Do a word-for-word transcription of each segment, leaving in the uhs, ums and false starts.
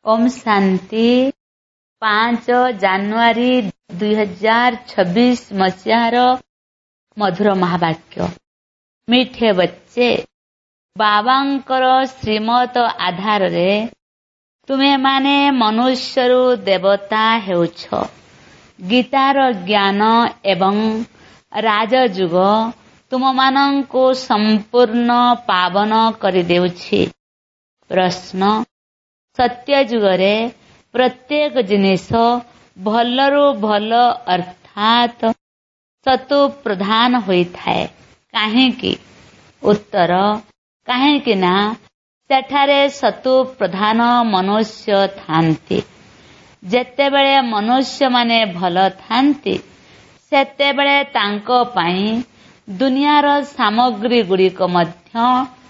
ओम शांति। पांच जानुआरी दुई हजार छब्बीस मसीहार मधुर महावाक्य। मिठे बच्चे, बाबांकर श्रीमत आधार रे तुमे माने मनुष्यरु देवता हेउछ। गीतार ज्ञान एवं राजयुग तुम मानंको संपूर्ण पावन करि देउछि। प्रश्न, सत्य जुगरे प्रत्येक जिनिष भलरु भल अर्थात सतु प्रधान होइथाए काहेकि? उत्तर, काहेकि ना सेठारे सतु प्रधान मनुष्य थांती। जेतेबेले मनुष्य माने भल थांती सेतेबेले तांको पाई दुनियार सामग्री गुड़िक मध्य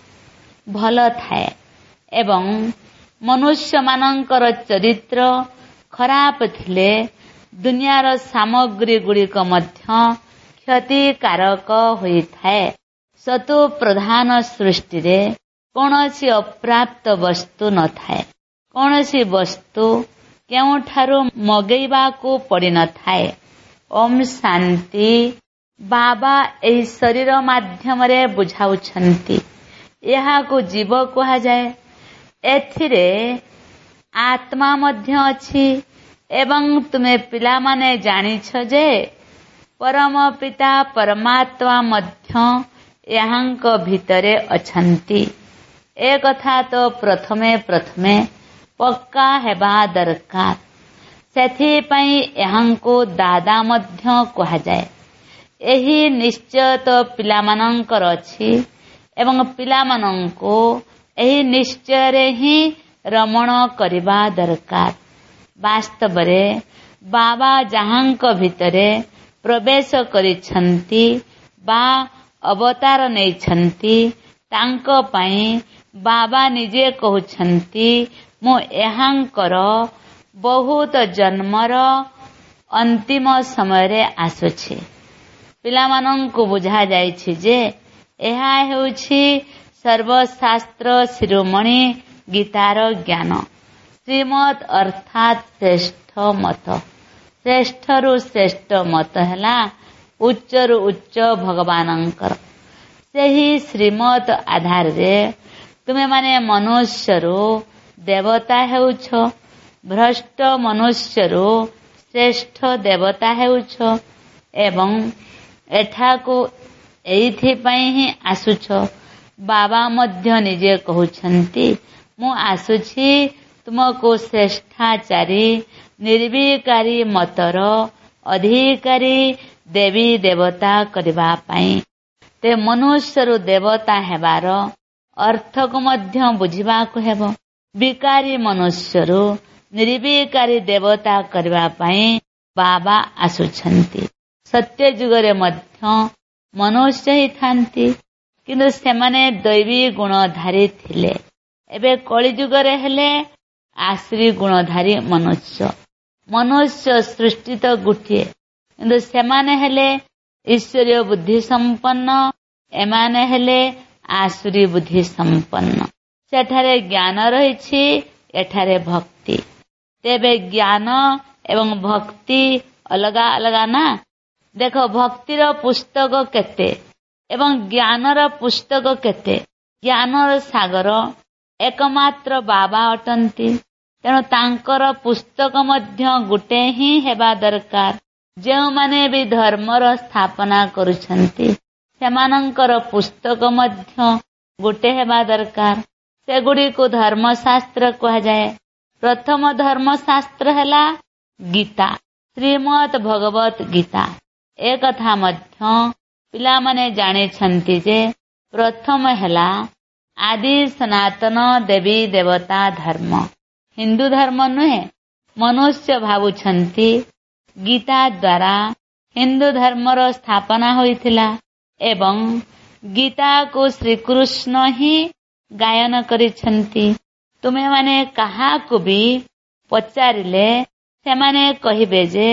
भल थाए एवं मनुष्य मानंकर चरित्र खराब थिले दुनियार सामग्री गुड़िक मध्य क्षतिकारक होइथाए। सतु प्रधान सृष्टि रे कौनसी अप्राप्त वस्तु न थाए। कौनसी वस्तु केउठारु मगेइबा को पड़ी न थाए। ओम शांति। बाबा एही शरीर माध्यम रे बुझाउछंती। यहा को जीव कहा जाए। एथिरे आत्मा मध्य अछि एवं तुमे पिला माने जानिछ जे परम पिता परमात्मा मध्य यहांक भितरे अछंती। ए कथा तो प्रथमे प्रथमे पक्का हेबा दरकार। सेथि पई यहांको दादा मध्य कहा जाए। एही निश्चय तो पिला मानंकर अछि एवं पिला मानंको एही निश्चय रे ही रमण करिबा दरकार। वास्तव रे बाबा जहांक भितरे प्रवेश करिछंती बा अवतार नेइछंती तांको पई बाबा निजे कहउछंती मो एहांकर बहुत जन्मर अंतिम समय रे आसुछि। पिला मानंको बुझा जाइछि जे एहा हेउछि सर्वशास्त्र शिरोमणि गीतार ज्ञान। श्रीमत अर्थात श्रेष्ठ मत। श्रेष्ठरु श्रेष्ठ मत हैला उच्चरु उच्च भगवानंकर। सेही श्रीमत आधार रे तुमे माने मनुष्यरु देवता हेउछ। भ्रष्ट मनुष्यरु श्रेष्ठ देवता हेउछ एवं एठाको एइथि पई ही आसुछ। बाबा मध्य निजे कहउछंती मु आसुछि तुमको श्रेष्ठाचारी निर्विकारी मतर अधिकारी देवी देवता करिबा पई। ते मनुष्यरु देवता हेबार अर्थ को मध्य बुझिबा को हेबो। विकारी मनुष्यरु निर्विकारी देवता करिबा पई बाबा आसुछंती। सत्य जुगरे मध्य मनुष्य ही थांती किंतु सेमाने दैवी गुणधारी थिले। एबे कली जुगरे हेले आश्री गुणधारी मनुष्य। मनुष्य सृष्टि तो गुटिए किंतु सेमाने हेले ईश्वरीय बुद्धि संपन्न एमाने हेले आसुरी बुद्धि संपन्न। सेठारे ज्ञान रहिछि एठारे भक्ति। तेबे ज्ञान एवं भक्ति अलगा अलगा ना। देखो भक्तिर पुस्तक केते एवं ज्ञानर पुस्तक केते। ज्ञानर सागर एकमात्र बाबा अटंती। तेणु तांकर पुस्तक मध्य गुटे ही हेबा दरकार। जेउ माने भी धर्मर स्थापना करुछंती सेमानंकर पुस्तक मध्य गुटे हेबा दरकार। सेगुडी को धर्मशास्त्र कहा जाए। प्रथम धर्मशास्त्र हैला गीता, श्रीमद भगवत गीता। ए कथा मध्य पिला माने जाने छंती जे प्रथम हैला आदि सनातन देवी देवता धर्म। हिंदू धर्म नुहे। मनुष्य भावुछंती गीता द्वारा हिंदू धर्मर स्थापना होइथिला एवं गीता को श्रीकृष्ण ही गायन करिछंती। तुमे माने कहा को भी पचारिले सेमाने कहिबे जे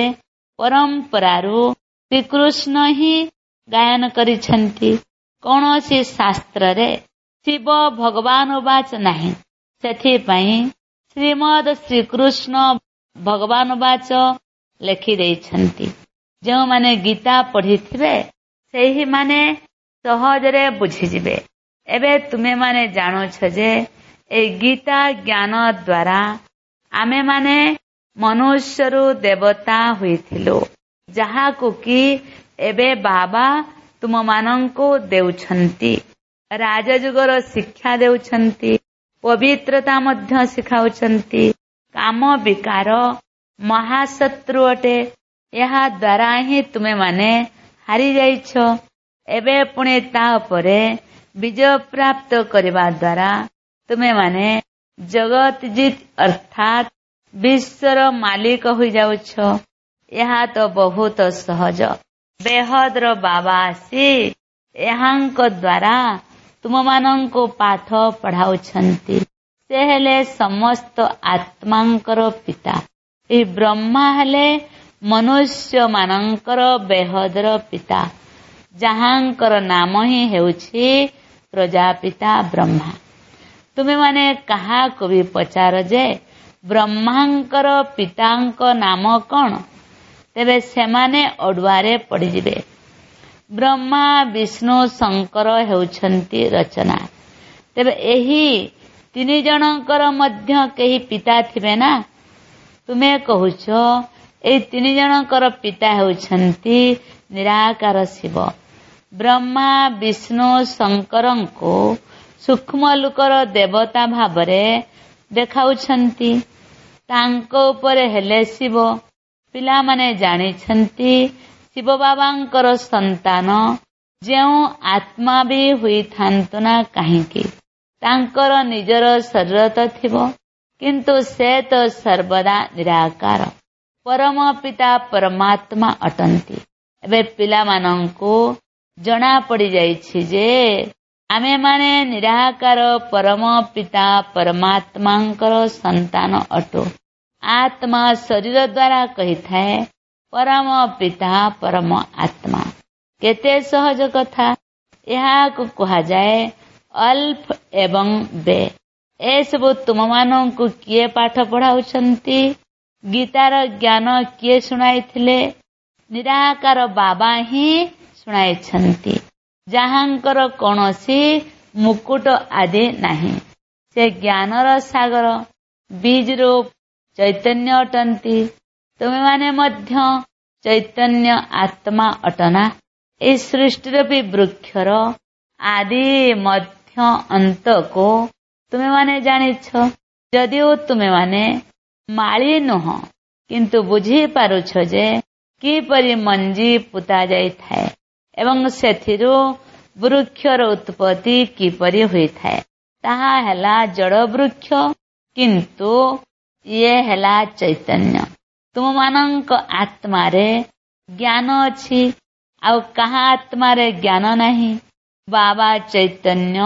परंपरारु श्रीकृष्ण ही गायन करिछंती। कौनसी शास्त्र रे शिव भगवान वाच नहीं। सेथि पई ଶ୍ରୀମଦ ଶ୍ରୀକୃଷ୍ଣ ଭଗବାନ ବାଚ ଲେଖିଦେଇଛନ୍ତି। ଯେଉଁମାନେ ଗୀତା ପଢିଥିବେ ସେହିମାନେ ସହଜରେ ବୁଝିଯିବେ। ଏବେ ତୁମେମାନେ ଜାଣୁଛ ଯେ ଏହି ଗୀତା ଜ୍ଞାନ ଦ୍ୱାରା ଆମେମାନେ ମନୁଷ୍ୟରୁ ଦେବତା ହୋଇଥିଲୁ, ଯାହାକୁ କି ଏବେ ବାବା ତୁମମାନଙ୍କୁ ଦେଉଛନ୍ତି। ରାଜଯୁଗର ଶିକ୍ଷା ଦେଉଛନ୍ତି, ପବିତ୍ରତା ମଧ୍ୟ ଶିଖାଉଛନ୍ତି। କାମ ବିକାର ମହାଶତ୍ରୁ ଅଟେ। ଏହା ଦ୍ୱାରା ହିଁ ତୁମେମାନେ ହାରିଯାଇଛ। ଏବେ ପୁଣି ତା ଉପରେ ବିଜୟ ପ୍ରାପ୍ତ କରିବା ଦ୍ୱାରା ତୁମେମାନେ ଜଗତ ଜିତ୍ ଅର୍ଥାତ୍ ବିଶ୍ୱର ମାଲିକ ହୋଇଯାଉଛ। ଏହା ତ ବହୁତ ସହଜ। ବେହଦର ବାବା ଆସି ଏହାଙ୍କ ଦ୍ୱାରା ତୁମମାନଙ୍କୁ ପାଠ ପଢାଉଛନ୍ତି। ସେ ହେଲେ ସମସ୍ତ ଆତ୍ମାଙ୍କର ପିତା। ଏହି ବ୍ରହ୍ମା ହେଲେ ମନୁଷ୍ୟମାନଙ୍କର ବେହଦର ପିତା, ଯାହାଙ୍କର ନାମ ହିଁ ହେଉଛି ପ୍ରଜାପିତା ବ୍ରହ୍ମା। ତୁମେମାନେ କାହାକୁ ବି ପଚାର ଯେ ବ୍ରହ୍ମାଙ୍କର ପିତାଙ୍କ ନାମ କଣ, ତେବେ ସେମାନେ ଅଡୁଆରେ ପଡିଯିବେ। ବ୍ରହ୍ମା ବିଷ୍ଣୁ ଶଙ୍କର ହେଉଛନ୍ତି ରଚନା। ତେବେ ଏହି ତିନି ଜଣଙ୍କର ମଧ୍ୟ କେହି ପିତା ଥିବେ ନା। ତୁମେ କହୁଛ ଏହି ତିନି ଜଣଙ୍କର ପିତା ହେଉଛନ୍ତି ନିରାକାର ଶିବ। ବ୍ରହ୍ମା ବିଷ୍ଣୁ ଶଙ୍କରଙ୍କୁ ସୂକ୍ଷ୍ମ ଲୋକର ଦେବତା ଭାବରେ ଦେଖାଉଛନ୍ତି। ତାଙ୍କ ଉପରେ ହେଲେ ଶିବ। ପିଲାମାନେ ଜାଣିଛନ୍ତି ଶିବ ବାବାଙ୍କର ସନ୍ତାନ ଯେଉଁ ଆତ୍ମା ବି ହୋଇଥାନ୍ତୁ ନା କାହିଁକି, ତାଙ୍କର ନିଜର ଶରୀର ତ ଥିବ, କିନ୍ତୁ ସେ ତ ସର୍ବଦା ନିରାକାର ପରମ ପିତା ପରମାତ୍ମା ଅଟନ୍ତି। ଏବେ ପିଲାମାନଙ୍କୁ ଜଣା ପଡିଯାଇଛି ଯେ ଆମେମାନେ ନିରାକାର ପରମ ପିତା ପରମାତ୍ମାଙ୍କର ସନ୍ତାନ ଅଟୁ। ଆତ୍ମା ଶରୀର ଦ୍ୱାରା କହିଥାଏ ପରମ ପିତା ପରମ ଆତ୍ମା। କେତେ ସହଜ କଥା। ଏହାକୁ କୁହାଯାଏ ଅଲ୍ଫ ଏବଂ ବେ। ଏସବୁ ତୁମମାନଙ୍କୁ କିଏ ପାଠ ପଢାଉଛନ୍ତି? ଗୀତାର ଜ୍ଞାନ କିଏ ଶୁଣାଇଥିଲେ? ନିରାକାର ବାବା ହିଁ ଶୁଣାଇଛନ୍ତି, ଯାହାଙ୍କର କୌଣସି ମୁକୁଟ ଆଦି ନାହିଁ। ସେ ଜ୍ଞାନର ସାଗର, ବୀଜ ରୂପ ଚୈତନ୍ୟ ଅଟନ୍ତି। ତୁମେମାନେ ମଧ୍ୟ ଚୈତନ୍ୟ ଆତ୍ମା ଅଟନା। ଏହି ସୃଷ୍ଟିରୂପୀ ବୃକ୍ଷର ଆଦି ମଧ୍ୟ ଅନ୍ତକୁ ତୁମେମାନେ ଜାଣିଛ। ଯଦିଓ ତୁମେମାନେ ମାଳି ନୁହଁ, କିନ୍ତୁ ବୁଝିପାରୁଛ ଯେ କିପରି ମଞ୍ଜି ପୋତା ଯାଇଥାଏ ଏବଂ ସେଥିରୁ ବୃକ୍ଷର ଉତ୍ପତ୍ତି କିପରି ହୋଇଥାଏ। ତାହା ହେଲା ଜଡ଼ ବୃକ୍ଷ, କିନ୍ତୁ ଇଏ ହେଲା ଚୈତନ୍ୟ। ତୁମମାନଙ୍କ ଆତ୍ମାରେ ଜ୍ଞାନ ଅଛି, ଆଉ କାହା ଆତ୍ମାରେ ଜ୍ଞାନ ନାହିଁ। ବାବା ଚୈତନ୍ୟ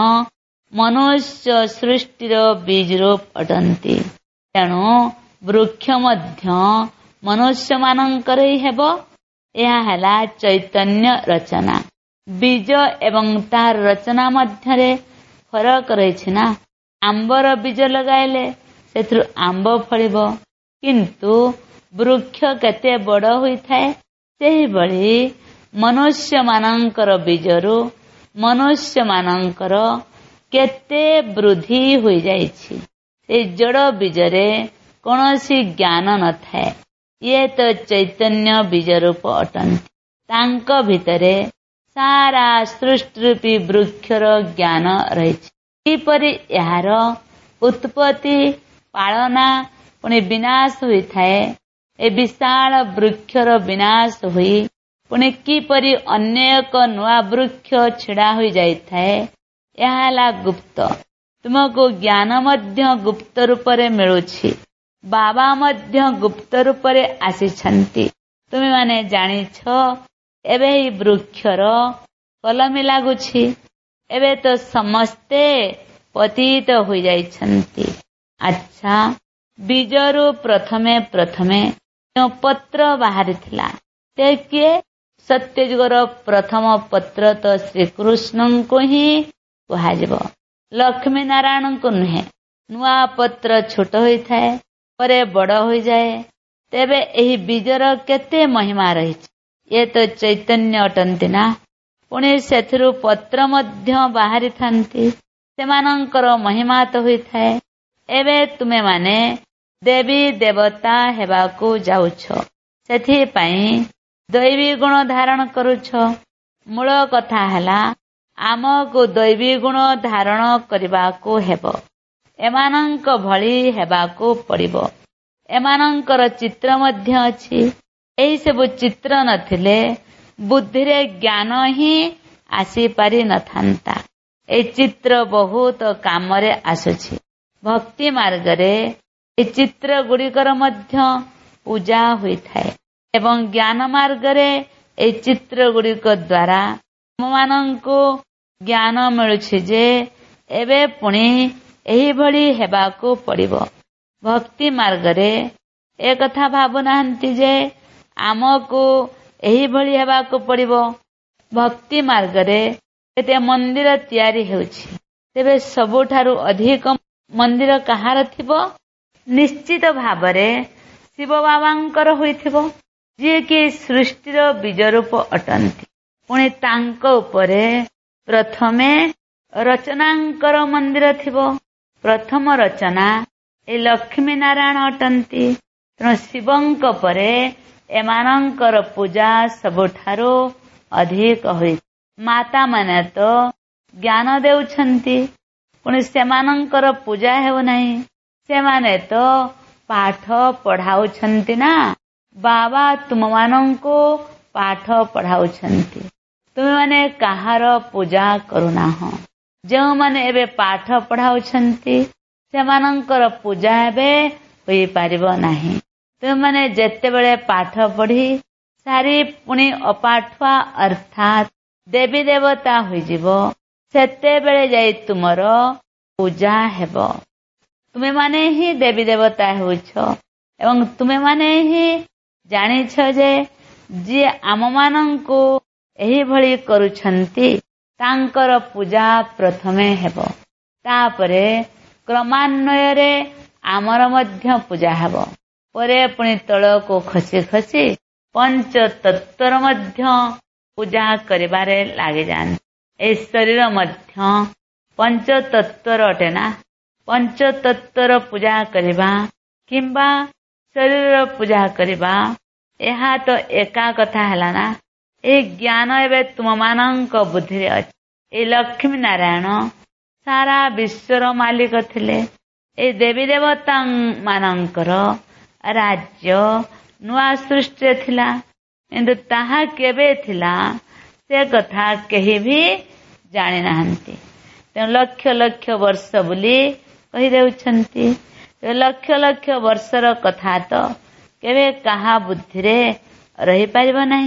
ମନୁଷ୍ୟ ସୃଷ୍ଟିର ବୀଜ ରୂପ ଅଟନ୍ତି। ତେଣୁ ବୃକ୍ଷ ମଧ୍ୟ ମନୁଷ୍ୟମାନଙ୍କର ହିଁ ହେବ। ଏହା ହେଲା ଚୈତନ୍ୟ ରଚନା। ବୀଜ ଏବଂ ତାହାର ରଚନା ମଧ୍ୟରେ ଫରକ ରହିଛି ନା। ଆମ୍ବର ବୀଜ ଲଗାଇଲେ ସେଥିରୁ ଆମ୍ବ ଫଳିବ, କିନ୍ତୁ ବୃକ୍ଷ କେତେ ବଡ଼ ହୋଇଥାଏ। ସେହିଭଳି ମନୁଷ୍ୟମାନଙ୍କର ବୀଜରୁ ମନୁଷ୍ୟମାନଙ୍କର କେତେ ବୃଦ୍ଧି ହୋଇଯାଇଛି। ସେହି ଜଡ଼ ବୀଜରେ କୌଣସି ଜ୍ଞାନ ନଥାଏ। ଇଏ ତ ଚୈତନ୍ୟ ବୀଜ ରୂପ ଅଟନ୍ତି। ତାଙ୍କ ଭିତରେ ସାରା ସୃଷ୍ଟିରୂପୀ ବୃକ୍ଷର ଜ୍ଞାନ ରହିଛି। କିପରି ଏହାର ଉତ୍ପତ୍ତି, ପାଳନା ପୁଣି ବିନାଶ ହୋଇଥାଏ। ଏ ବିଶାଳ ବୃକ୍ଷର ବିନାଶ ହୋଇ ପୁଣି କିପରି ଅନ୍ୟ ଏକ ନୂଆ ବୃକ୍ଷ ଛିଡ଼ା ହୋଇଯାଇଥାଏ, ଏହା ହେଲା ଗୁପ୍ତ। ତୁମକୁ ଜ୍ଞାନ ମଧ୍ୟ ଗୁପ୍ତ ରୂପରେ ମିଳୁଛି। ବାବା ମଧ୍ୟ ଗୁପ୍ତ ରୂପରେ ଆସିଛନ୍ତି। ତୁମେମାନେ ଜାଣିଛ ଏବେ ଏହି ବୃକ୍ଷର କଲମୀ ଲାଗୁଛି। ଏବେ ତ ସମସ୍ତେ ପତିତ ହୋଇଯାଇଛନ୍ତି। ଆଚ୍ଛା, ବୀଜରୁ ପ୍ରଥମେ ପ୍ରଥମେ ଯେଉଁ ପତ୍ର ବାହାରିଥିଲା ସେ କିଏ? ସତ୍ୟଯୁଗର ପ୍ରଥମ ପତ୍ର ତ ଶ୍ରୀକୃଷ୍ଣଙ୍କୁ ହିଁ କୁହାଯିବ, ଲକ୍ଷ୍ମୀ ନାରାୟଣଙ୍କୁ ନୁହେଁ। ନୂଆ ପତ୍ର ଛୋଟ ହୋଇଥାଏ, ପରେ ବଡ଼ ହୋଇଯାଏ। ତେବେ ଏହି ବୀଜର କେତେ ମହିମା ରହିଛି। ଏ ତ ଚୈତନ୍ୟ ଅଟନ୍ତି ନା। ପୁଣି ସେଥିରୁ ପତ୍ର ମଧ୍ୟ ବାହାରିଥାନ୍ତି, ସେମାନଙ୍କର ମହିମା ତ ହୋଇଥାଏ। ଏବେ ତୁମେମାନେ ଦେବୀ ଦେବତା ହେବାକୁ ଯାଉଛ, ସେଥିପାଇଁ ଦୈବୀ ଗୁଣ ଧାରଣ କରୁଛ। ମୂଳ କଥା ହେଲା ଆମକୁ ଦୈବୀ ଗୁଣ ଧାରଣ କରିବାକୁ ହେବ। ଏମାନଙ୍କ ଭଳି ହେବାକୁ ପଡ଼ିବ। ଏମାନଙ୍କର ଚିତ୍ର ମଧ୍ୟ ଅଛି। ଏହି ସବୁ ଚିତ୍ର ନଥିଲେ ବୁଦ୍ଧିରେ ଜ୍ଞାନ ହିଁ ଆସିପାରି ନଥାନ୍ତା। ଏହି ଚିତ୍ର ବହୁତ କାମରେ ଆସୁଛି। ଭକ୍ତି ମାର୍ଗରେ ଏହି ଚିତ୍ର ଗୁଡ଼ିକର ମଧ୍ୟ ପୂଜା ହୋଇଥାଏ ଏବଂ ଜ୍ଞାନ ମାର୍ଗରେ ଏହି ଚିତ୍ର ଗୁଡ଼ିକ ଦ୍ୱାରା ଆମମାନଙ୍କୁ ଜ୍ଞାନ ମିଳୁଛି ଯେ ଏବେ ପୁଣି ଏହିଭଳି ହେବାକୁ ପଡ଼ିବ। ଭକ୍ତି ମାର୍ଗରେ ଏକଥା ଭାବୁନାହାନ୍ତି ଯେ ଆମକୁ ଏହିଭଳି ହେବାକୁ ପଡ଼ିବ। ଭକ୍ତି ମାର୍ଗରେ କେତେ ମନ୍ଦିର ତିଆରି ହେଉଛି, ତେବେ ସବୁଠାରୁ ଅଧିକ ମନ୍ଦିର କାହାର ଥିବ? ନିଶ୍ଚିତ ଭାବରେ ଶିବ ବାବାଙ୍କର ହୋଇଥିବ, ଯିଏକି ସୃଷ୍ଟିର ବୀଜ ରୂପ ଅଟନ୍ତି। ପୁଣି ତାଙ୍କ ଉପରେ ପ୍ରଥମେ ରଚନାଙ୍କର ମନ୍ଦିର ଥିବ। ପ୍ରଥମ ରଚନା ଏ ଲକ୍ଷ୍ମୀ ନାରାୟଣ ଅଟନ୍ତି। ତେଣୁ ଶିବଙ୍କ ପରେ ଏମାନଙ୍କର ପୂଜା ସବୁଠାରୁ ଅଧିକ ହୋଇଛି। ମାତା ମାନେ ତ ଜ୍ଞାନ ଦେଉଛନ୍ତି, ପୁଣି ସେମାନଙ୍କର ପୂଜା ହେଉନାହିଁ। ସେମାନେ ତ ପାଠ ପଢ଼ାଉଛନ୍ତି ନା। ବାବା ତୁମମାନଙ୍କୁ ପାଠ ପଢ଼ାଉଛନ୍ତି, ତୁମେମାନେ କାହାର ପୂଜା କରୁନାହଁ। ଯେଉଁମାନେ ଏବେ ପାଠ ପଢ଼ାଉଛନ୍ତି ସେମାନଙ୍କର ପୂଜା ଏବେ ହୋଇପାରିବ ନାହିଁ। ତୁମେମାନେ ଯେତେବେଳେ ପାଠ ପଢ଼ି ସାରି ପୁଣି ଅପାଠୁଆ ଅର୍ଥାତ୍ ଦେବୀ ଦେବତା ହୋଇଯିବ, ସେତେବେଳେ ଯାଇ ତୁମର ପୂଜା ହେବ। ତୁମେମାନେ ହିଁ ଦେବୀ ଦେବତା ହେଉଛ ଏବଂ ତୁମେମାନେ ହିଁ ଜାଣିଛ ଯେ ଯିଏ ଆମମାନଙ୍କୁ ଏହିଭଳି କରୁଛନ୍ତି ତାଙ୍କର ପୂଜା ପ୍ରଥମେ ହେବ। ତାପରେ କ୍ରମାନ୍ୱୟରେ ଆମର ମଧ୍ୟ ପୂଜା ହେବ। ପରେ ପୁଣି ତଳକୁ ଖସି ଖସି ପଞ୍ଚତତ୍ତ୍ୱର ମଧ୍ୟ ପୂଜା କରିବାରେ ଲାଗିଯାଆନ୍ତି। ଏହି ଶରୀର ମଧ୍ୟ ପଞ୍ଚତତ୍ତ୍ୱର ଅଟେ ନା। ପଞ୍ଚତତ୍ତ୍ୱର ପୂଜା କରିବା କିମ୍ବା ଶରୀରର ପୂଜା କରିବା, ଏହା ତ ଏକା କଥା ହେଲା ନା। ଏହି ଜ୍ଞାନ ଏବେ ତୁମମାନଙ୍କ ବୁଦ୍ଧିରେ ଅଛି। ଏହି ଲକ୍ଷ୍ମୀ ନାରାୟଣ ସାରା ବିଶ୍ୱର ମାଲିକ ଥିଲେ। ଏହି ଦେବୀ ଦେବତା ମାନଙ୍କର ରାଜ୍ୟ ନୂଆ ସୃଷ୍ଟିରେ ଥିଲା, କିନ୍ତୁ ତାହା କେବେ ଥିଲା ସେ କଥା କେହି ବି ଜାଣିନାହାନ୍ତି। ତେଣୁ ଲକ୍ଷ ଲକ୍ଷ ବର୍ଷ ବୋଲି କହିଦେଉଛନ୍ତି। ଲକ୍ଷ ଲକ୍ଷ ବର୍ଷର କଥା ତ କେବେ କାହା ବୁଦ୍ଧିରେ ରହିପାରିବ ନାହିଁ।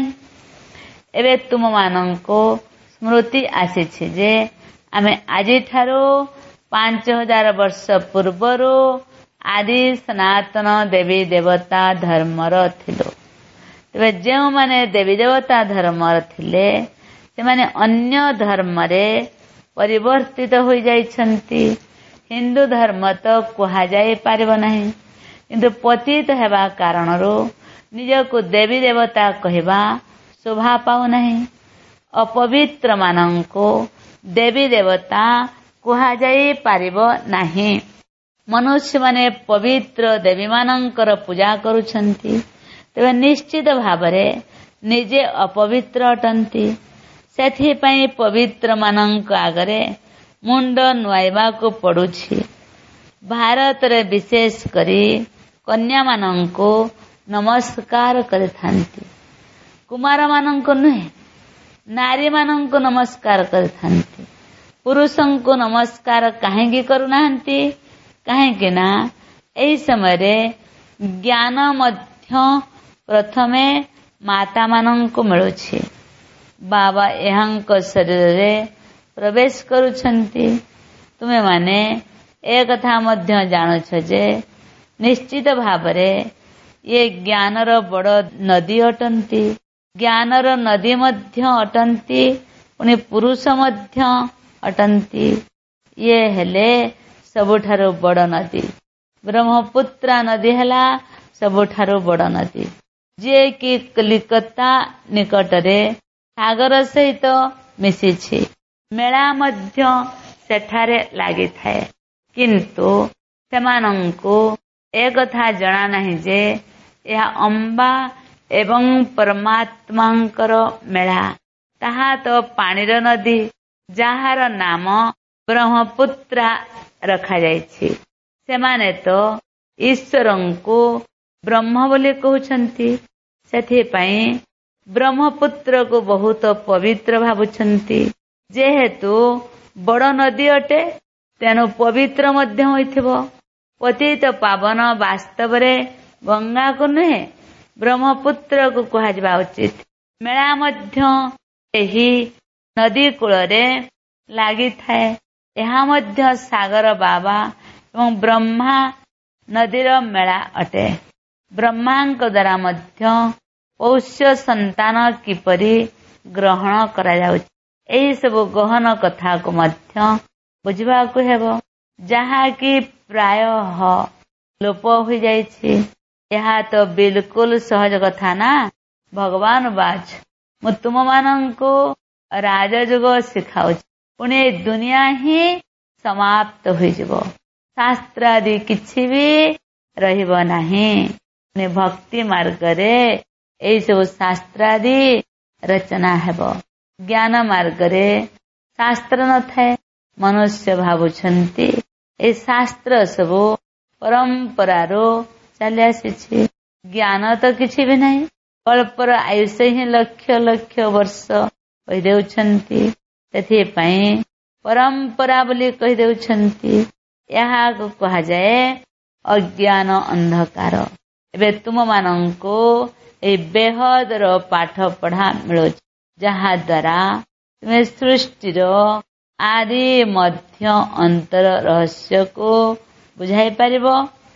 ଏବେ ତୁମମାନଙ୍କୁ ସ୍ମୃତି ଆସିଛି ଯେ ଆମେ ଆଜିଠାରୁ ପାଞ୍ଚ ହଜାର ବର୍ଷ ପୂର୍ବରୁ ଆଦି ସନାତନ ଦେବୀ ଦେବତା ଧର୍ମର ଥିଲୁ। ତେବେ ଯେଉଁମାନେ ଦେବୀ ଦେବତା ଧର୍ମର ଥିଲେ ସେମାନେ ଅନ୍ୟ ଧର୍ମରେ ପରିବର୍ତ୍ତିତ ହୋଇଯାଇଛନ୍ତି। ହିନ୍ଦୁ ଧର୍ମ ତ କୁହାଯାଇ ପାରିବ ନାହିଁ, କିନ୍ତୁ ପତିତ ହେବା କାରଣରୁ ନିଜକୁ ଦେବୀ ଦେବତା କହିବା ଶୋଭା ପାଉନାହିଁ। ଅପବିତ୍ର ମାନଙ୍କୁ ଦେବୀ ଦେବତା କୁହାଯାଇ ପାରିବ ନାହିଁ। ମନୁଷ୍ୟମାନେ ପବିତ୍ର ଦେବୀମାନଙ୍କର ପୂଜା କରୁଛନ୍ତି, ତେବେ ନିଶ୍ଚିତ ଭାବରେ ନିଜେ ଅପବିତ୍ର ଅଟନ୍ତି। ସେଥିପାଇଁ ପବିତ୍ର ମାନଙ୍କ ଆଗରେ ମୁଣ୍ଡ ନୁଆଇବାକୁ ପଡୁଛି। ଭାରତରେ ବିଶେଷ କରି କନ୍ୟାମାନଙ୍କୁ ନମସ୍କାର କରିଥାନ୍ତି, କୁମାରମାନଙ୍କୁ ନୁହେଁ। ନାରୀମାନଙ୍କୁ ନମସ୍କାର କରିଥାନ୍ତି, ପୁରୁଷଙ୍କୁ ନମସ୍କାର କାହିଁକି କରୁନାହାନ୍ତି? କାହିଁକି ନା ଏହି ସମୟରେ ଜ୍ଞାନ ମଧ୍ୟ ପ୍ରଥମେ ମାତା ମାନଙ୍କୁ ମିଳୁଛି। ବାବା ଏହାଙ୍କ ଶରୀରରେ ପ୍ରବେଶ କରୁଛନ୍ତି। ତୁମେମାନେ ଏକଥା ମଧ୍ୟ ଜାଣୁଛ ଯେ ନିଶ୍ଚିତ ଭାବରେ ଇଏ ଜ୍ଞାନର ବଡ଼ ନଦୀ ଅଟନ୍ତି। ଜ୍ଞାନର ନଦୀ ମଧ୍ୟ ଅଟନ୍ତି, ପୁଣି ପୁରୁଷ ମଧ୍ୟ ଅଟନ୍ତି। ଇଏ ହେଲେ सबुठारु बड़ नदी। ब्रह्मपुत्र नदी हैला सबुठारु बड़ नदी, जे कि कलिकता निकटरे सागर सहित मिशिछि। मेला मध्य सेठारे लागि थाए, किंतु सेमानंकु ए कथा जଣା नाही जे यह अंबा एवं परमात्मांकर मेला। ताहा तो पानीर नदी, जाहार नाम ब्रह्मपुत्र रखा जाइछि। सेमाने तो ईश्वरंकु ब्रह्म बोली कहउछंती, सेथि पई ब्रह्मपुत्र को बहुत पवित्र भाबुछंती। जेहेतु बड़ नदी अटे, तेनु पवित्र मध्य होइथिबो। पतित पावन वास्तव रे गंगा को नुहे, ब्रह्मपुत्र को कहा जाबा उचित। मेला मध्य एही नदी कूलरे लागि थाए। एहा मध्य सागर बाबा एवं ब्रह्मा नदीर मेला अटे। ब्रह्मांक द्वारा मध्य पौष्य संतान किपरि ग्रहण करा जाउछि, एही सब गहन कथा को मध्य बुझिबा को हेबो, जहा कि प्राय लोप हो जाइछि। यह तो बिल्कुल सहज कथा ना। भगवान बाच मु तुम मानंको राजयोग शिखाउछि, पुणे दुनिया ही समाप्त हो जिवो। शास्त्र आदि किछि भी रहिबो नाही। ने भक्ति मार्ग रे एई सब शास्त्र आदि रचना हेबो। ज्ञान मार्ग रे शास्त्र न थाए। मनुष्य भाबुछंती ए शास्त्र सब परंपरा रो चली आसीछि। ज्ञान तो किछि भी नहीं। कल्पर आयुष ही लक्ष लक्ष वर्ष कहि देउछंती। सेथि पई परंपरा बोली कहि देउछंती। यहा को कहा जाए अज्ञान अंधकार। एबे तुम मानंको ए बेहद रो पाठ पढ़ा मिलो, जहा द्वारा तुम्हें सृष्टि रो आदि मध्य अंतर रहस्य को बुझाई पारिबो।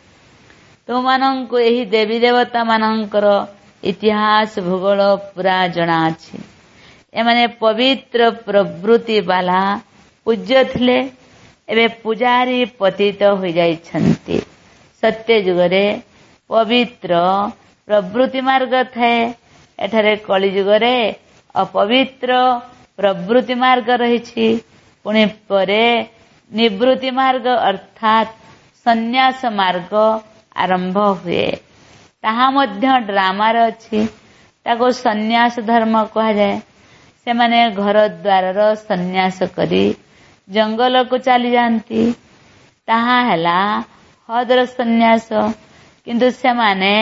तुम मानंको एही देवी देवता मानंकर इतिहास भूगोल पूरा जଣା अछि। एमाने पवित्र प्रवृत्ति वाला पूज्य थिले, एबे पुजारी पतित हो जाइछन्ति। सत्य युगरे पवित्र प्रवृत्ति मार्ग थाए। एठारे कलि युगरे अपवित्र प्रवृत्ति मार्ग रहिछि। पुणे परे निवृत्ति मार्ग अर्थात संन्यास मार्ग आरंभ हुए। ताहा मध्य ड्रामा रे अछि। ताको संन्यास धर्म कहा जाए। से माने घर द्वार रो संन्यास करी जंगल को चली जानती। ताहा हैला हदर संन्यास। किंतु से माने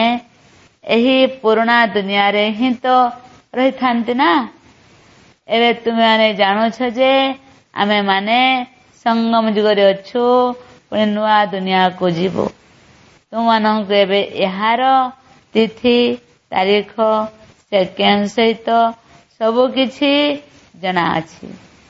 एही पुराना दुनिया रे ही तो रही थांती ना। एबे तुमे माने जानो छ जे आमे माने संगम युग रे अछु, पुणे नुआ दुनिया को जीवो। तुम मानंको एबे एहार तिथि तारीख सेकेंड सहित सबु किछि जଣା अछि।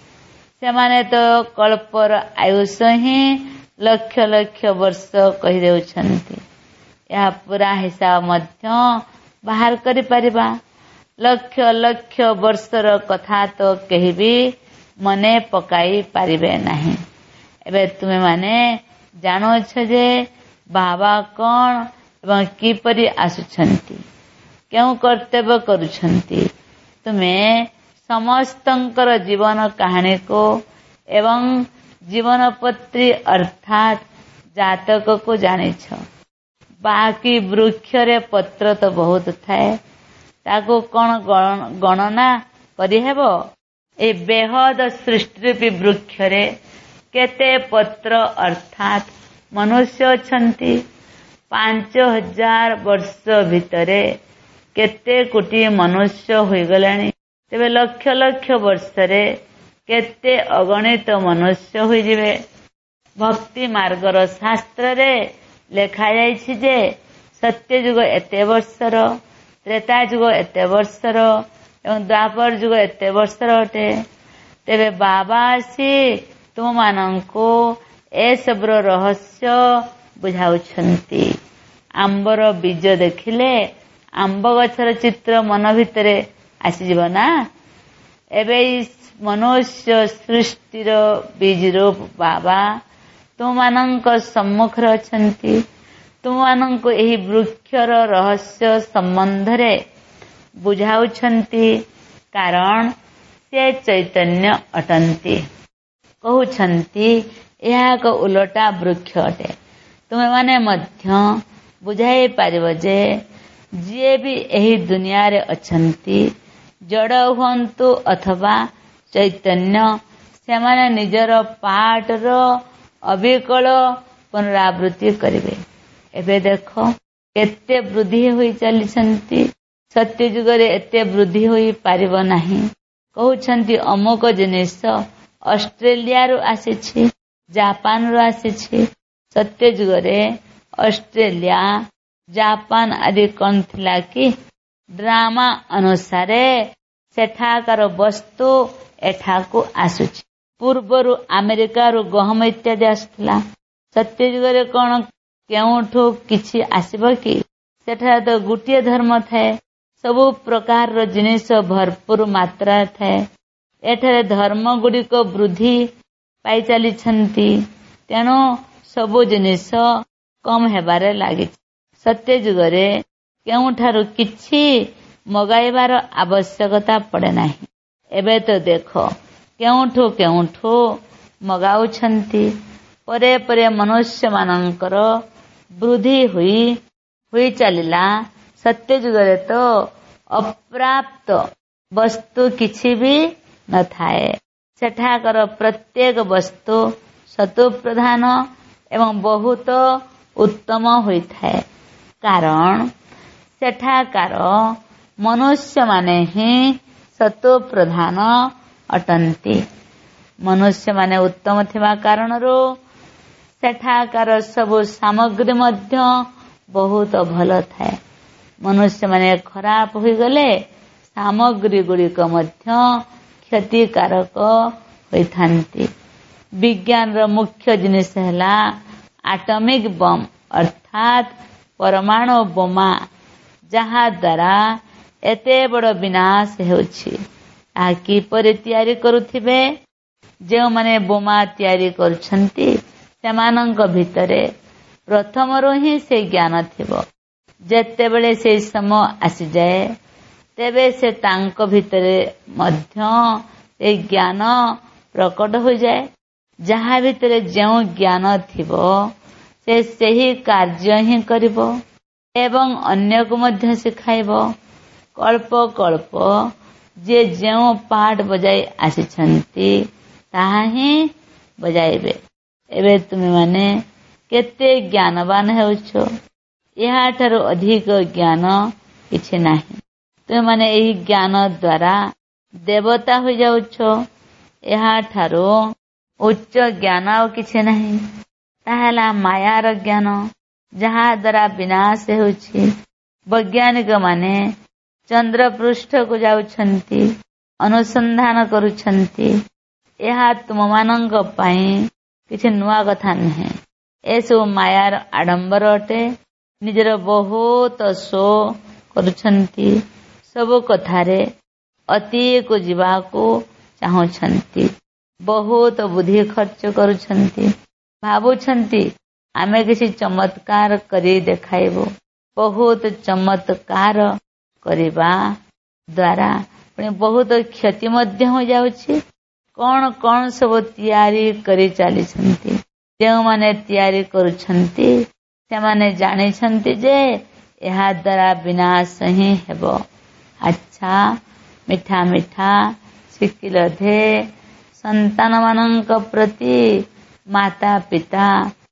से माने तो कल्पर आयुष ही लक्ष लक्ष वर्ष कहि देउछन्ति। यह पूरा हिसाब मध्य बाहर करि परिबा। लक्ष लक्ष वर्षर कथा तो केही भी मने पकाई पारिबे नाही। एबे तुमे माने जानो छ जे बाबा कौन एवं किपरि आसुछन्ति, केउ कर्तव्य करुछन्ति। तुमे समस्तंकर जीवन कहानी को एवं जीवन पत्री अर्थात जातक को जाने छ। बाकी वृक्ष रे पत्र तो बहुत थाए, ताको कौन गणना करि हेबो। ए बेहद सृष्टि रूपी वृक्ष रे केते पत्र अर्थात मनुष्य अछंती। पांच हजार वर्ष भितरे केते कोटी मनुष्य होई गलानी। तेबे लक्ष लक्ष वर्ष रे केते अगणित मनुष्य होई जिवे। भक्ति मार्गर शास्त्र रे लेखा जाइछि जे सत्य युग एते वर्षर, त्रेता युग एते वर्षर एवं द्वापर युग एते वर्षर अटे। तेबे बाबा आसी तुम मानंको ए सबरो रहस्य बुझाउछन्ति। आंबर बीज देखिले आंब गछर चित्र मन भितरे आसी जिवो ना। एबे मनुष्य सृष्टिर बीज रूप बाबा ତୁମମାନଙ୍କ ସମ୍ମୁଖରେ ଅଛନ୍ତି। ତୁମମାନଙ୍କୁ ଏହି ବୃକ୍ଷର ରହସ୍ୟ ସମ୍ବନ୍ଧରେ ବୁଝାଉଛନ୍ତି, କାରଣ ସେ ଚୈତନ୍ୟ ଅଟନ୍ତି। କହୁଛନ୍ତି ଏହା ଏକ ଓଲଟା ବୃକ୍ଷ ଅଟେ। ତୁମେମାନେ ମଧ୍ୟ ବୁଝାଇ ପାରିବ ଯେ ଯିଏ ବି ଏହି ଦୁନିଆରେ ଅଛନ୍ତି, ଜଡ଼ ହୁଅନ୍ତୁ ଅଥବା ଚୈତନ୍ୟ, ସେମାନେ ନିଜର ପାଠର ଅବିକଳ ପୁନରାବୃତ୍ତି କରିବେ। ଏବେ ଦେଖ କେତେ ବୃଦ୍ଧି ହୋଇ ଚାଲିଛନ୍ତି। ସତ୍ୟ ଯୁଗରେ ଏତେ ବୃଦ୍ଧି ହୋଇପାରିବ ନାହିଁ। କହୁଛନ୍ତି ଅମୁକ ଜିନିଷ ଅଷ୍ଟ୍ରେଲିଆରୁ ଆସିଛି, ଜାପାନରୁ ଆସିଛି। ସତ୍ୟ ଯୁଗରେ ଅଷ୍ଟ୍ରେଲିଆ, ଜାପାନ ଆଦି କଣ ଥିଲା କି? ଡ୍ରାମା ଅନୁସାରେ ସେଠାକାର ବସ୍ତୁ ଏଠାକୁ ଆସୁଛି। ପୂର୍ବରୁ ଆମେରିକାରୁ ଗହମ ଇତ୍ୟାଦି ଆସୁଥିଲା। ସତ୍ୟ ଯୁଗରେ କଣ କେଉଁଠୁ କିଛି ଆସିବ କି? ସେଠାରେ ତ ଗୋଟିଏ ଧର୍ମ ଥାଏ। ସବୁ ପ୍ରକାରର ଜିନିଷ ଭରପୁର ମାତ୍ରାରେ ଥାଏ। ଏଠାରେ ଧର୍ମ ଗୁଡ଼ିକ ବୃଦ୍ଧି ପାଇ ଚାଲିଛନ୍ତି। ତେଣୁ ସବୁ ଜିନିଷ କମ୍ ହେବାରେ ଲାଗିଛି। ସତ୍ୟ ଯୁଗରେ କେଉଁଠାରୁ କିଛି ମଗାଇବାର ଆବଶ୍ୟକତା ପଡ଼େ ନାହିଁ। ଏବେ ତ ଦେଖ କେଉଁଠୁ କେଉଁଠୁ ମଗାଉଛନ୍ତି। ପରେ ପରେ ମନୁଷ୍ୟମାନଙ୍କର ବୃଦ୍ଧି ହୋଇ ହୋଇ ଚାଲିଲା। ସତ୍ୟ ଯୁଗରେ ତ ଅପ୍ରାପ୍ତ ବସ୍ତୁ କିଛି ବି ନଥାଏ। ସେଠାକାର ପ୍ରତ୍ୟେକ ବସ୍ତୁ ସତ୍ତ୍ୱପ୍ରଧାନ ଏବଂ ବହୁତ ଉତ୍ତମ ହୋଇଥାଏ। କାରଣ ସେଠାକାର ମନୁଷ୍ୟମାନେ ହିଁ ସତ୍ତ୍ୱପ୍ରଧାନ ଅଟନ୍ତି। ମନୁଷ୍ୟମାନେ ଉତ୍ତମ ଥିବା କାରଣରୁ ସେଠାକାର ସବୁ ସାମଗ୍ରୀ ମଧ୍ୟ ବହୁତ ଭଲ ଥାଏ। ମନୁଷ୍ୟମାନେ ଖରାପ ହୋଇଗଲେ ସାମଗ୍ରୀ ଗୁଡ଼ିକ ମଧ୍ୟ କ୍ଷତିକାରକ ହୋଇଥାନ୍ତି। ବିଜ୍ଞାନର ମୁଖ୍ୟ ଜିନିଷ ହେଲା ଆଟମିକ ବମ୍ ଅର୍ଥାତ୍ ପରମାଣୁ ବୋମା, ଯାହା ଦ୍ୱାରା ଏତେ ବଡ଼ ବିନାଶ ହେଉଛି। ଏହା କିପରି ତିଆରି କରୁଥିବେ? ଯେଉଁମାନେ ବୋମା ତିଆରି କରୁଛନ୍ତି ସେମାନଙ୍କ ଭିତରେ ପ୍ରଥମରୁ ହିଁ ସେ ଜ୍ଞାନ ଥିବ। ଯେତେବେଳେ ସେହି ସମୟ ଆସିଯାଏ ତେବେ ସେ ତାଙ୍କ ଭିତରେ ମଧ୍ୟ ଏ ଜ୍ଞାନ ପ୍ରକଟ ହୋଇଯାଏ। ଯାହା ଭିତରେ ଯେଉଁ ଜ୍ଞାନ ଥିବ ସେ ସେହି କାର୍ଯ୍ୟ ହିଁ କରିବ ଏବଂ ଅନ୍ୟକୁ ମଧ୍ୟ ଶିଖାଇବ। କଳ୍ପ କଳ୍ପ ଯିଏ ଯେଉଁ ପାଠ ବଜାଇ ଆସିଛନ୍ତି ତାହା ହିଁ ବଜାଇବେ। ଏବେ ତୁମେମାନେ କେତେ ଜ୍ଞାନବାନ ହେଉଛ। ଏହାଠାରୁ ଅଧିକ ଜ୍ଞାନ କିଛି ନାହିଁ। ତୁମେମାନେ ଏହି ଜ୍ଞାନ ଦ୍ୱାରା ଦେବତା ହୋଇଯାଉଛ। ଏହାଠାରୁ ଉଚ୍ଚ ଜ୍ଞାନ ଆଉ କିଛି ନାହିଁ। ତାହା ହେଲା ମାୟାର ଜ୍ଞାନ, ଯାହା ଦ୍ୱାରା ବିନାଶ ହେଉଛି। ବୈଜ୍ଞାନିକ ମାନେ ଚନ୍ଦ୍ର ପୃଷ୍ଠକୁ ଯାଉଛନ୍ତି, ଅନୁସନ୍ଧାନ କରୁଛନ୍ତି। ଏହା ତୁମମାନଙ୍କ ପାଇଁ କିଛି ନୂଆ କଥା ନୁହେଁ। ଏସବୁ ମାୟାର ଆଡମ୍ବର ଅଟେ। ନିଜର ବହୁତ ଶୋ କରୁଛନ୍ତି। ସବୁ କଥାରେ ଅତିକୁ ଯିବାକୁ ଚାହୁଁଛନ୍ତି। ବହୁତ ବୁଦ୍ଧି ଖର୍ଚ୍ଚ କରୁଛନ୍ତି। ଭାବୁଛନ୍ତି ଆମେ କିଛି ଚମତ୍କାର କରି ଦେଖାଇବୁ। ବହୁତ ଚମତ୍କାର କରିବା ଦ୍ୱାରା ପୁଣି ବହୁତ କ୍ଷତି ମଧ୍ୟ ହୋଇଯାଉଛି। କଣ କଣ ସବୁ ତିଆରି କରି ଚାଲିଛନ୍ତି। ଯେଉଁମାନେ ତିଆରି କରୁଛନ୍ତି ସେମାନେ ଜାଣିଛନ୍ତି ଯେ ଏହା ଦ୍ୱାରା ବିନାଶ ହିଁ ହେବ। ଆଚ୍ଛା, ମିଠା ମିଠା ଶିଖିଲ ଧେ ସନ୍ତାନମାନଙ୍କ ପ୍ରତି ମାତା ପିତା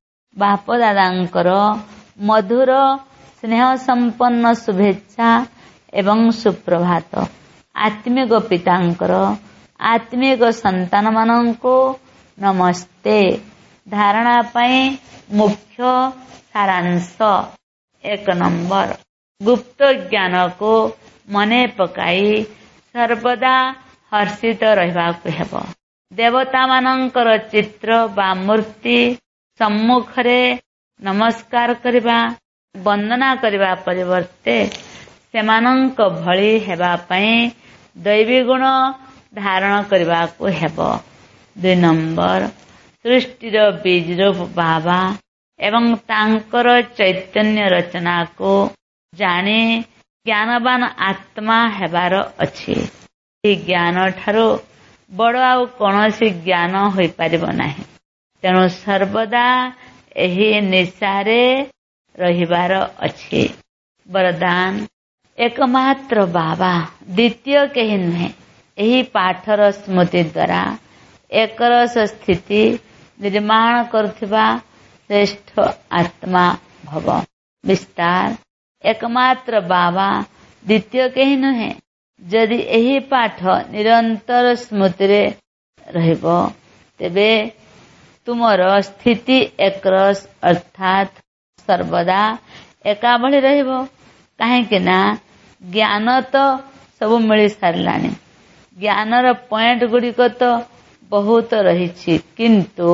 ବାପ ଦାଦାଙ୍କର ମଧୁର ସ୍ନେହ ସମ୍ପନ୍ନ ଶୁଭେଚ୍ଛା ଏବଂ ସୁପ୍ରଭାତ। ଆତ୍ମିକ ପିତାଙ୍କର ଆତ୍ମିକ ସନ୍ତାନମାନଙ୍କୁ ନମସ୍ତେ। ଧାରଣା ପାଇଁ ମୁଖ୍ୟ ସାରାଂଶ। ଏକ ନମ୍ବର, ଗୁପ୍ତ ଜ୍ଞାନକୁ ମନେ ପକାଇ ସର୍ବଦା ହର୍ଷିତ ରହିବାକୁ ହେବ। ଦେବତାମାନଙ୍କର ଚିତ୍ର ବା ମୂର୍ତ୍ତି ସମ୍ମୁଖରେ ନମସ୍କାର କରିବା, ବନ୍ଦନା କରିବା ପରିବର୍ତ୍ତେ ସେମାନଙ୍କ ଭଳି ହେବା ପାଇଁ ଦୈବୀ ଗୁଣ ଧାରଣ କରିବାକୁ ହେବ। ଦୁଇ ନମ୍ବର, सृष्टिर बीजरूप बाबा एवं तांकर चैतन्य रचना को जाने ज्ञानवान आत्मा हेबार अछि। ए ज्ञान ठारो बड़ आउ कौनसी ज्ञान होई परिबो नाही। तेणु सर्वदा एही निशारे रहिबार अछि। वरदान एकमात्र बाबा द्वितीय केहि नुहे। एही पाठर स्मृति द्वारा एकरस स्थिति निर्माण करुथिबा श्रेष्ठ आत्मा भव। विस्तार एकमात्र बाबा द्वितीय केहि नुहे। जदि एही पाठ निरंतर स्मृति रे रहिबो तेबे तुमर स्थिति एकरस अर्थात सर्वदा एका भली रहिबो। काहेकि ना ज्ञान तो सब मिली सारलानी। ज्ञानर पॉइंट गुड़िक तो बहुत रही, किंतु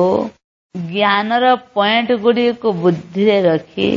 ज्ञानर पॉइंट गुड़िक बुद्धि रे रखी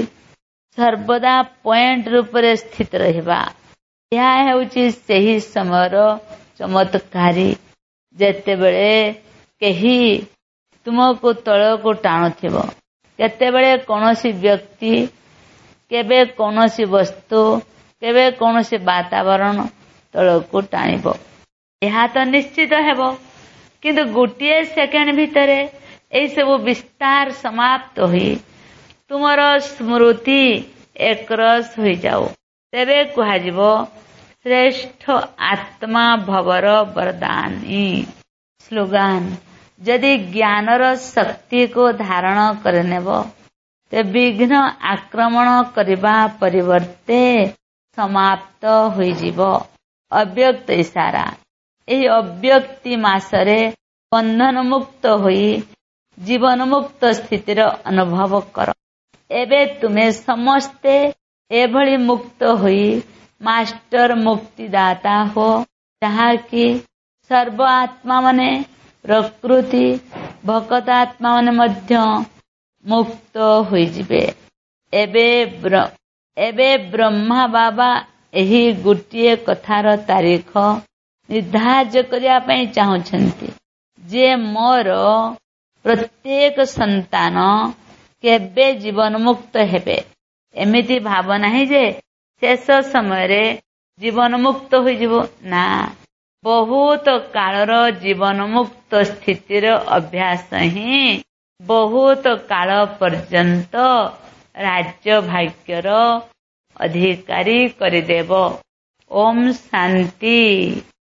सर्वदा पॉइंट रूप रे स्थित रहिबा। यह हेउची सेही समयर चमत्कारी जेतेबेले केही तुमको तळको टाणुथिबो। केतेबेले कोनोसी व्यक्ति केबे कोनोसी वस्तु केबे कोनोसी वातावरण तळको टाणिबो। यह तो निश्चित हेबो, किंतु गोटिए सेकेंड भितरे एई सब विस्तार समाप्त होई तुमर स्मृति एकरस होई जाओ। तेबे कुहाजिबो श्रेष्ठ आत्मा भवर वरदानी। स्लोगान यदि ज्ञानर शक्ति को धारण करनेबो ते विघ्न आक्रमण करबा परिवर्ते समाप्त होई जीवो। अव्यक्त इशारा एही अव्यक्ति मासरे बंधन मुक्त होई जीवन मुक्त स्थितिर अनुभव कर। एबे तुमे समस्ते एभली मुक्त होई मास्टर मुक्तिदाता हो, जहा कि सर्व आत्मा माने प्रकृति भक्त आत्मा माने मध्य मुक्त होई जिबे। एबे ब्र एबे ब्रह्मा बाबा एही गुटिए कथार तारीख निर्धार्य करिया पई चाहुछंती जे मोर प्रत्येक संतान केबे जीवन मुक्त हेबे। एमिति भावना ही जे शेष समय रे जीवन मुक्त होई जिवो ना, बहुत कालर जीवन मुक्त स्थितिर अभ्यास ही बहुत काल पर्यंत राज्य भाग्यर अधिकारी करिदेव। ओम शांति।